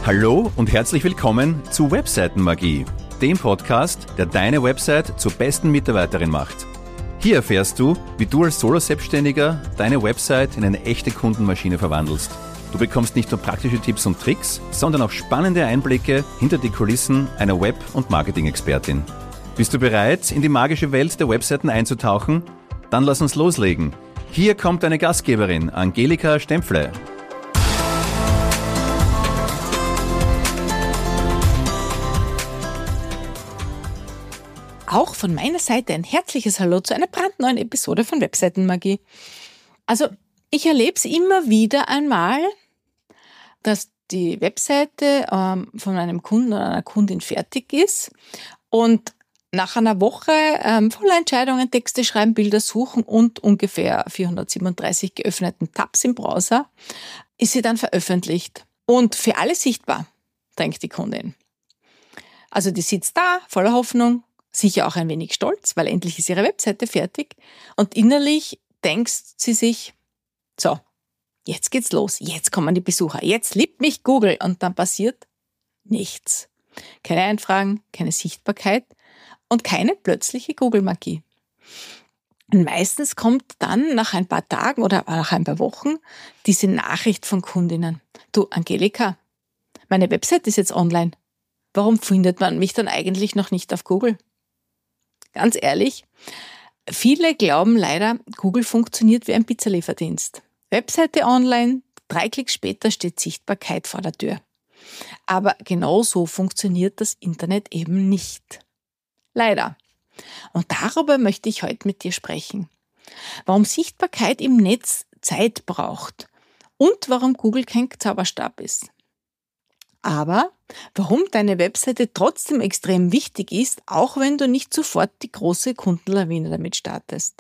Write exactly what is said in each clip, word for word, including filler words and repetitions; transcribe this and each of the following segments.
Hallo und herzlich willkommen zu Webseitenmagie, dem Podcast, der deine Website zur besten Mitarbeiterin macht. Hier erfährst du, wie du als Solo-Selbstständiger deine Website in eine echte Kundenmaschine verwandelst. Du bekommst nicht nur praktische Tipps und Tricks, sondern auch spannende Einblicke hinter die Kulissen einer Web- und Marketing-Expertin. Bist du bereit, in die magische Welt der Webseiten einzutauchen? Dann lass uns loslegen. Hier kommt deine Gastgeberin, Angelika Stempfle. Auch von meiner Seite ein herzliches Hallo zu einer brandneuen Episode von Webseitenmagie. Also ich erlebe es immer wieder einmal, dass die Webseite ähm, von einem Kunden oder einer Kundin fertig ist und nach einer Woche ähm, voller Entscheidungen, Texte schreiben, Bilder suchen und ungefähr vierhundertsiebenunddreißig geöffneten Tabs im Browser ist sie dann veröffentlicht und für alle sichtbar, denkt die Kundin. Also die sitzt da voller Hoffnung, sicher auch ein wenig stolz, weil endlich ist ihre Webseite fertig. Und innerlich denkt sie sich, so, jetzt geht's los, jetzt kommen die Besucher, jetzt liebt mich Google. Und dann passiert nichts. Keine Einfragen, keine Sichtbarkeit und keine plötzliche Google-Magie. Und meistens kommt dann nach ein paar Tagen oder nach ein paar Wochen diese Nachricht von Kundinnen. Du, Angelika, meine Webseite ist jetzt online. Warum findet man mich dann eigentlich noch nicht auf Google? Ganz ehrlich, viele glauben leider, Google funktioniert wie ein Pizzalieferdienst. Webseite online, drei Klicks später steht Sichtbarkeit vor der Tür. Aber genau so funktioniert das Internet eben nicht. Leider. Und darüber möchte ich heute mit dir sprechen. Warum Sichtbarkeit im Netz Zeit braucht und warum Google kein Zauberstab ist. Aber warum deine Webseite trotzdem extrem wichtig ist, auch wenn du nicht sofort die große Kundenlawine damit startest.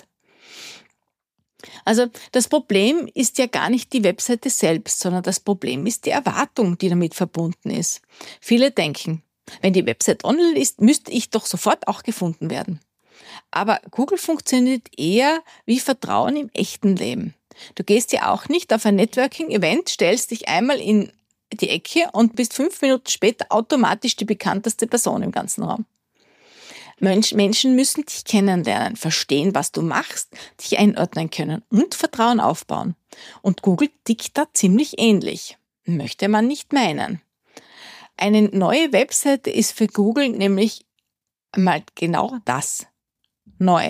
Also das Problem ist ja gar nicht die Webseite selbst, sondern das Problem ist die Erwartung, die damit verbunden ist. Viele denken, wenn die Website online ist, müsste ich doch sofort auch gefunden werden. Aber Google funktioniert eher wie Vertrauen im echten Leben. Du gehst ja auch nicht auf ein Networking-Event, stellst dich einmal in die Ecke und bist fünf Minuten später automatisch die bekannteste Person im ganzen Raum. Mensch, Menschen müssen dich kennenlernen, verstehen, was du machst, dich einordnen können und Vertrauen aufbauen. Und Google tickt da ziemlich ähnlich. Möchte man nicht meinen. Eine neue Webseite ist für Google nämlich mal genau das. Neu.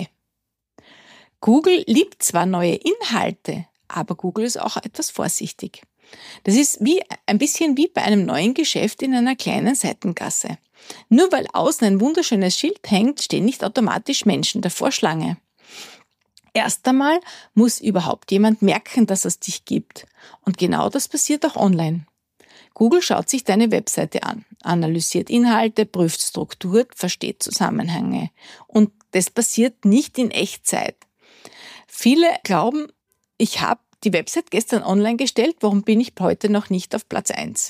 Google liebt zwar neue Inhalte, aber Google ist auch etwas vorsichtig. Das ist wie, ein bisschen wie bei einem neuen Geschäft in einer kleinen Seitengasse. Nur weil außen ein wunderschönes Schild hängt, stehen nicht automatisch Menschen davor Schlange. Erst einmal muss überhaupt jemand merken, dass es dich gibt. Und genau das passiert auch online. Google schaut sich deine Webseite an, analysiert Inhalte, prüft Struktur, versteht Zusammenhänge. Und das passiert nicht in Echtzeit. Viele glauben, ich habe die Website gestern online gestellt, warum bin ich heute noch nicht auf Platz eins?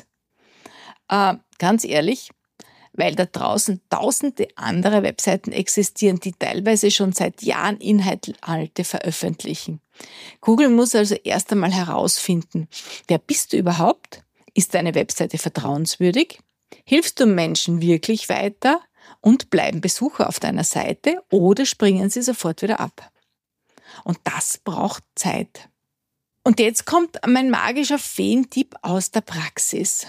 Äh, ganz ehrlich, weil da draußen tausende andere Webseiten existieren, die teilweise schon seit Jahren Inhalte veröffentlichen. Google muss also erst einmal herausfinden, wer bist du überhaupt? Ist deine Webseite vertrauenswürdig? Hilfst du Menschen wirklich weiter? Und bleiben Besucher auf deiner Seite oder springen sie sofort wieder ab? Und das braucht Zeit. Und jetzt kommt mein magischer Feentipp aus der Praxis.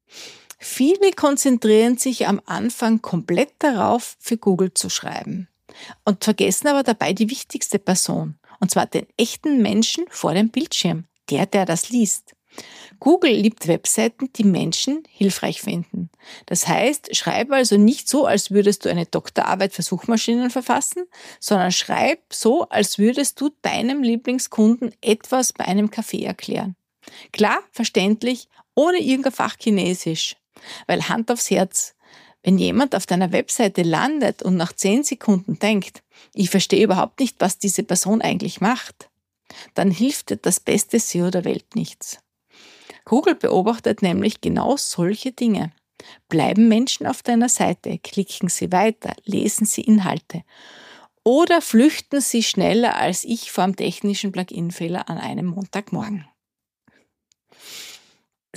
Viele konzentrieren sich am Anfang komplett darauf, für Google zu schreiben und vergessen aber dabei die wichtigste Person, und zwar den echten Menschen vor dem Bildschirm, der, der das liest. Google liebt Webseiten, die Menschen hilfreich finden. Das heißt, schreib also nicht so, als würdest du eine Doktorarbeit für Suchmaschinen verfassen, sondern schreib so, als würdest du deinem Lieblingskunden etwas bei einem Kaffee erklären. Klar, verständlich, ohne irgendein Fachchinesisch. Weil Hand aufs Herz, wenn jemand auf deiner Webseite landet und nach zehn Sekunden denkt, ich verstehe überhaupt nicht, was diese Person eigentlich macht, dann hilft dir das beste S E O der Welt nichts. Google beobachtet nämlich genau solche Dinge. Bleiben Menschen auf deiner Seite, klicken sie weiter, lesen sie Inhalte oder flüchten sie schneller als ich vor einem technischen Plugin-Fehler an einem Montagmorgen.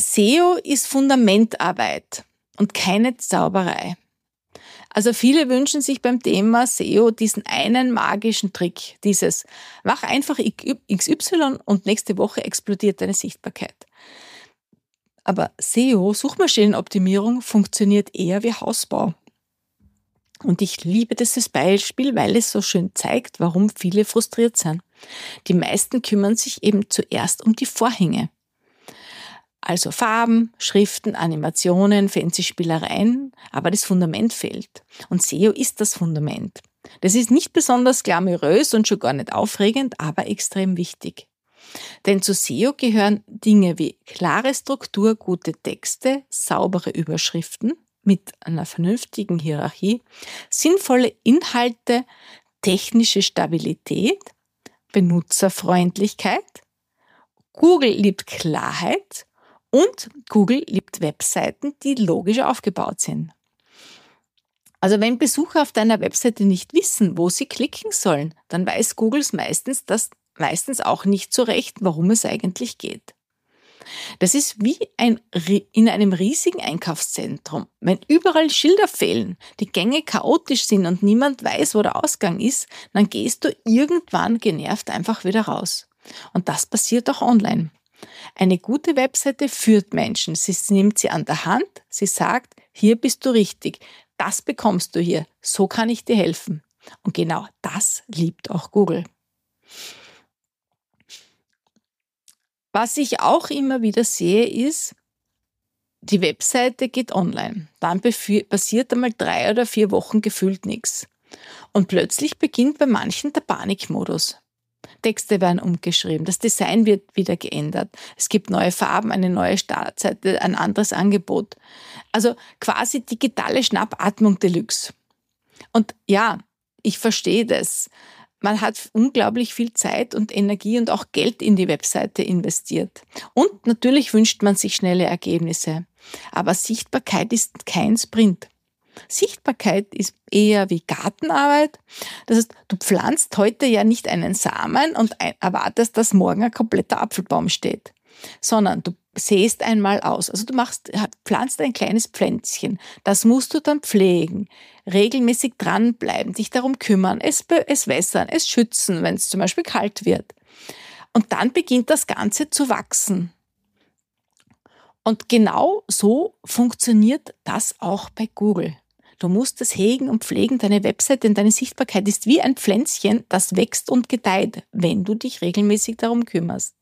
S E O ist Fundamentarbeit und keine Zauberei. Also viele wünschen sich beim Thema S E O diesen einen magischen Trick, dieses mach einfach X Y und nächste Woche explodiert deine Sichtbarkeit. Aber S E O, Suchmaschinenoptimierung, funktioniert eher wie Hausbau. Und ich liebe dieses Beispiel, weil es so schön zeigt, warum viele frustriert sind. Die meisten kümmern sich eben zuerst um die Vorhänge. Also Farben, Schriften, Animationen, fancy Spielereien, aber das Fundament fehlt. Und S E O ist das Fundament. Das ist nicht besonders glamourös und schon gar nicht aufregend, aber extrem wichtig. Denn zu S E O gehören Dinge wie klare Struktur, gute Texte, saubere Überschriften mit einer vernünftigen Hierarchie, sinnvolle Inhalte, technische Stabilität, Benutzerfreundlichkeit. Google liebt Klarheit. Und Google liebt Webseiten, die logisch aufgebaut sind. Also wenn Besucher auf deiner Webseite nicht wissen, wo sie klicken sollen, dann weiß Google meistens das meistens auch nicht so recht, worum es eigentlich geht. Das ist wie ein, in einem riesigen Einkaufszentrum. Wenn überall Schilder fehlen, die Gänge chaotisch sind und niemand weiß, wo der Ausgang ist, dann gehst du irgendwann genervt einfach wieder raus. Und das passiert auch online. Eine gute Webseite führt Menschen. Sie nimmt sie an der Hand, sie sagt, hier bist du richtig, das bekommst du hier, so kann ich dir helfen. Und genau das liebt auch Google. Was ich auch immer wieder sehe, ist, die Webseite geht online. Dann passiert einmal drei oder vier Wochen gefühlt nichts. Und plötzlich beginnt bei manchen der Panikmodus. Texte werden umgeschrieben, das Design wird wieder geändert, es gibt neue Farben, eine neue Startseite, ein anderes Angebot. Also quasi digitale Schnappatmung Deluxe. Und ja, ich verstehe das. Man hat unglaublich viel Zeit und Energie und auch Geld in die Webseite investiert. Und natürlich wünscht man sich schnelle Ergebnisse. Aber Sichtbarkeit ist kein Sprint. Sichtbarkeit ist eher wie Gartenarbeit. Das heißt, du pflanzt heute ja nicht einen Samen und erwartest, dass morgen ein kompletter Apfelbaum steht, sondern du säst einmal aus. Also du machst, pflanzt ein kleines Pflänzchen. Das musst du dann pflegen, regelmäßig dranbleiben, dich darum kümmern, es, es wässern, es schützen, wenn es zum Beispiel kalt wird. Und dann beginnt das Ganze zu wachsen. Und genau so funktioniert das auch bei Google. Du musst das hegen und pflegen, deine Website, denn deine Sichtbarkeit ist wie ein Pflänzchen, das wächst und gedeiht, wenn du dich regelmäßig darum kümmerst.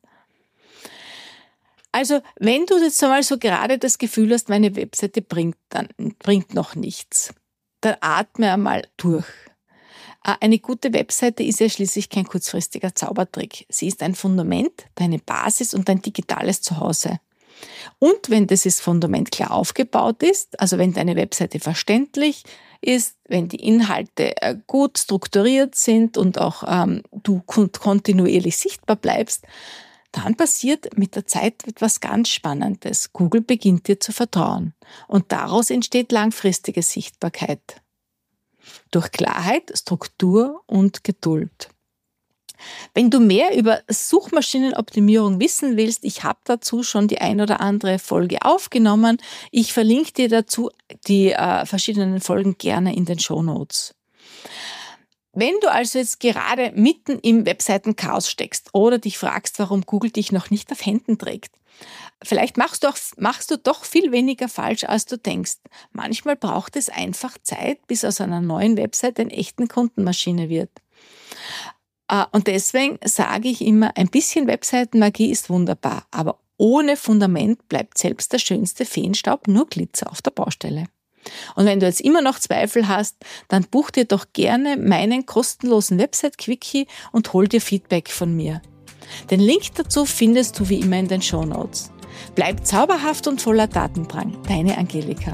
Also, wenn du jetzt einmal so gerade das Gefühl hast, meine Webseite bringt, dann, bringt noch nichts, dann atme einmal durch. Eine gute Webseite ist ja schließlich kein kurzfristiger Zaubertrick. Sie ist ein Fundament, deine Basis und dein digitales Zuhause. Und wenn dieses Fundament klar aufgebaut ist, also wenn deine Webseite verständlich ist, wenn die Inhalte gut strukturiert sind und auch ähm, du kontinuierlich sichtbar bleibst, dann passiert mit der Zeit etwas ganz Spannendes. Google beginnt dir zu vertrauen und daraus entsteht langfristige Sichtbarkeit. Durch Klarheit, Struktur und Geduld. Wenn du mehr über Suchmaschinenoptimierung wissen willst, ich habe dazu schon die ein oder andere Folge aufgenommen. Ich verlinke dir dazu die äh, verschiedenen Folgen gerne in den Shownotes. Wenn du also jetzt gerade mitten im Webseitenchaos steckst oder dich fragst, warum Google dich noch nicht auf Händen trägt, vielleicht machst du, auch, machst du doch viel weniger falsch, als du denkst. Manchmal braucht es einfach Zeit, bis aus einer neuen Website eine echte Kundenmaschine wird. Und deswegen sage ich immer, ein bisschen Webseitenmagie ist wunderbar, aber ohne Fundament bleibt selbst der schönste Feenstaub nur Glitzer auf der Baustelle. Und wenn du jetzt immer noch Zweifel hast, dann buch dir doch gerne meinen kostenlosen Website-Quickie und hol dir Feedback von mir. Den Link dazu findest du wie immer in den Shownotes. Bleib zauberhaft und voller Datendrang. Deine Angelika.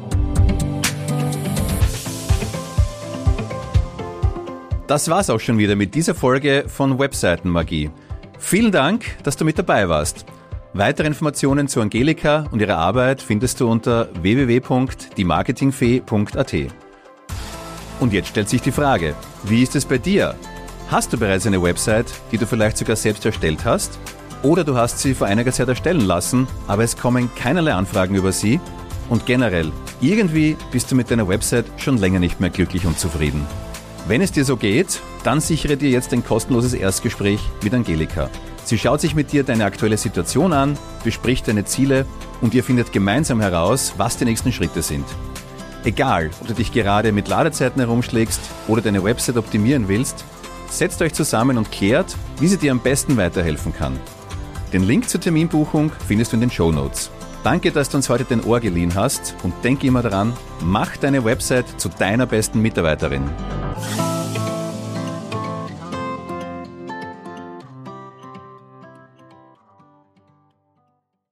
Das war's auch schon wieder mit dieser Folge von Webseitenmagie. Vielen Dank, dass du mit dabei warst. Weitere Informationen zu Angelika und ihrer Arbeit findest du unter w w w punkt die marketingfee punkt a t. Und jetzt stellt sich die Frage, wie ist es bei dir? Hast du bereits eine Website, die du vielleicht sogar selbst erstellt hast? Oder du hast sie vor einiger Zeit erstellen lassen, aber es kommen keinerlei Anfragen über sie. Und generell, irgendwie bist du mit deiner Website schon länger nicht mehr glücklich und zufrieden. Wenn es dir so geht, dann sichere dir jetzt ein kostenloses Erstgespräch mit Angelika. Sie schaut sich mit dir deine aktuelle Situation an, bespricht deine Ziele und ihr findet gemeinsam heraus, was die nächsten Schritte sind. Egal, ob du dich gerade mit Ladezeiten herumschlägst oder deine Website optimieren willst, setzt euch zusammen und klärt, wie sie dir am besten weiterhelfen kann. Den Link zur Terminbuchung findest du in den Shownotes. Danke, dass du uns heute den Ohr geliehen hast und denk immer daran, mach deine Website zu deiner besten Mitarbeiterin.